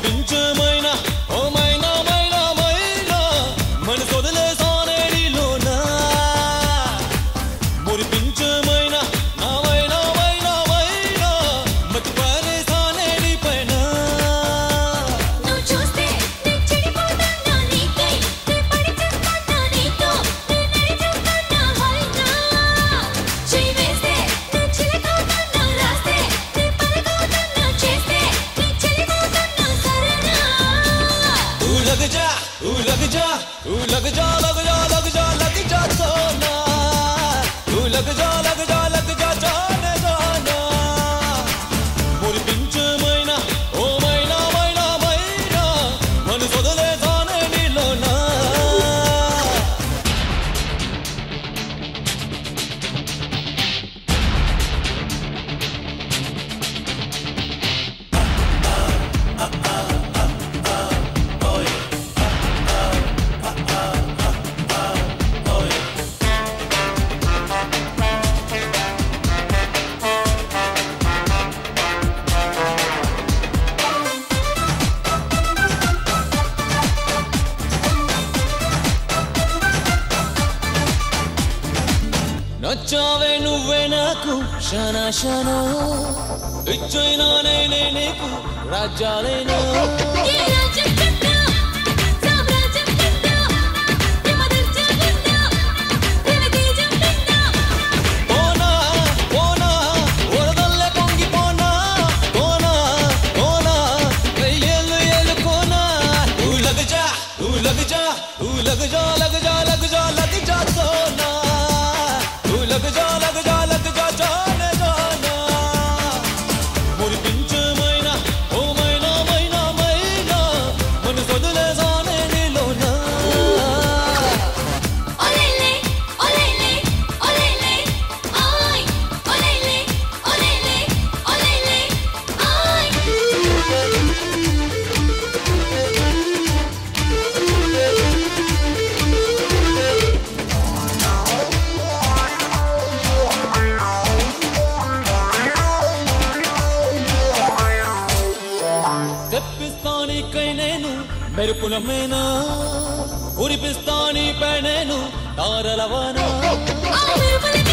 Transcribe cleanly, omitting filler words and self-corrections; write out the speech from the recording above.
మురిపించమైన ఓ మైనా మైనా మైనా మనసు వదిలేసానే నీలోనా మురిపించమైన నా మైనా మైనా మైనా మతి పారేసానే నీ పైన నువ్వు చూస్తే నే చెడిపోతానా నీకై నే పడి చెప్తానా నీతో నే నడిచొస్తానా హైనా చెయ్యి వేస్తే నే చిలకవుతానా రాస్తే నే పలకవుతానా చేస్తే నీ చెలిపోతానా సరేనా तू लग जा लग जा लग जा लग जा सोना तू लग जा लग जा लग जा जाने जाना మురిపించమైన ఓ మైనా మైనా మైనా మనసు వదిలేసానే నీలోనా నచ్చావే నువ్వే నాకు షనా షనా ఇచ్చైనా నేనే నీకు రాజ్యాలేనా ఏ రాజ్యం కన్నా సామ్రాజ్యం కన్నా యమదర్జా కన్నా ప్రేమతేజం కన్నా పోనా పోనా వరదల్లే పొంగి పోనా పోనా పోనా ఏళ్ళు ఏళ్ళు కోనా तू लग जा तू लग जा तू लग जा लग जा लग जा लग जा सोना तू लग जा लग जा लग जा जाने जाना మురిపించమైన ఓ మైనా మైనా మైనా మనసు వదిలేసానే నీలోనా ఒలేలే ఒలేలే ఒలేలే ఆయ్ ఒలేలే ఒలేలే ఒలేలే ఆయ్ తెప్పిస్తానికై నేను మెరుపులమేనా కురిపిస్తానిపై నేను తారలవానా ఆ మెరుపుల